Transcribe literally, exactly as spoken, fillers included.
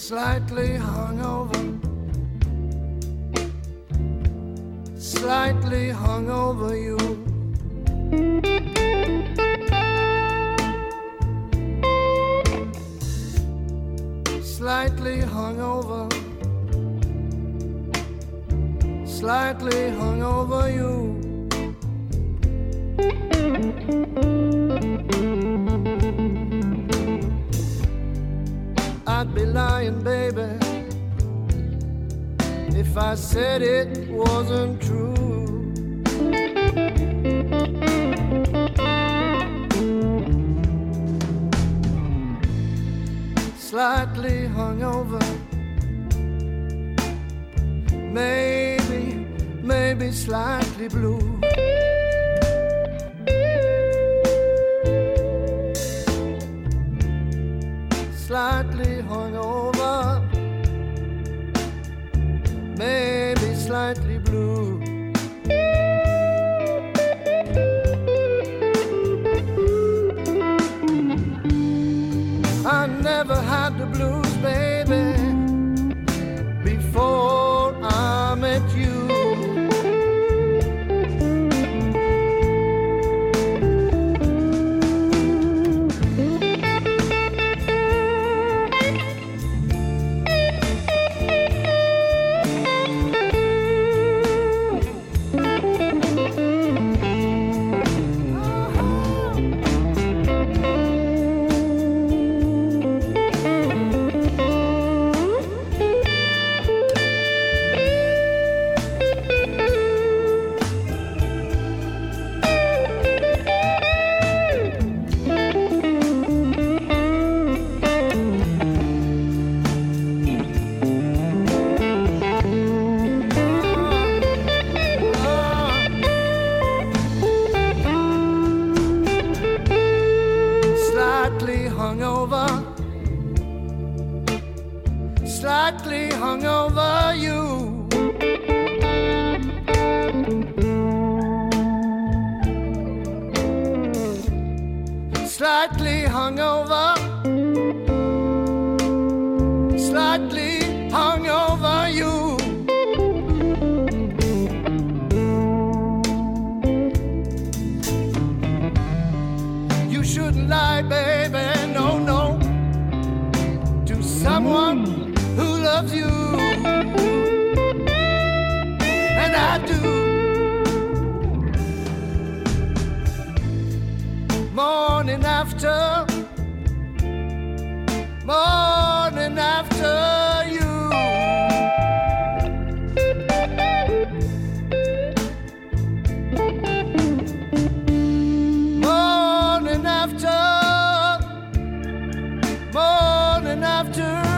slightly hungover, slightly hungover you. Slightly hungover, slightly hungover you. I'd be lying, baby, if I said it wasn't true. Slightly hungover, maybe, maybe slightly blue. Slightly hungover, maybe slightly blue. I never had the blues, baby, before I met you. Slightly hungover you. Slightly hungover, slightly hungover you. You shouldn't lie, baby, no, no, to someone who loves you, and I do. Morning after, morning after you. Morning after, morning after